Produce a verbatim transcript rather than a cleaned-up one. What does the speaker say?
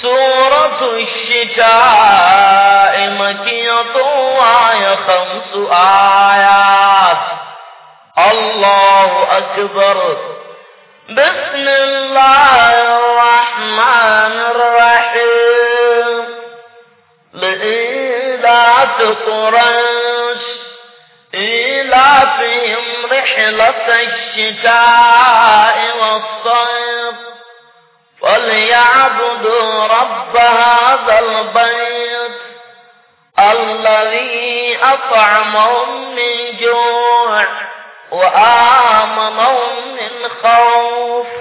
سورة الشتاء مكية وهي خمس آيات. الله أكبر. بسم الله الرحمن الرحيم. لإيلاف قريش إيلافهم رحلة الشتاء والصيف فليعبدوا رب هذا البيت الذي أطعمهم من جوع وآمنهم من خوف.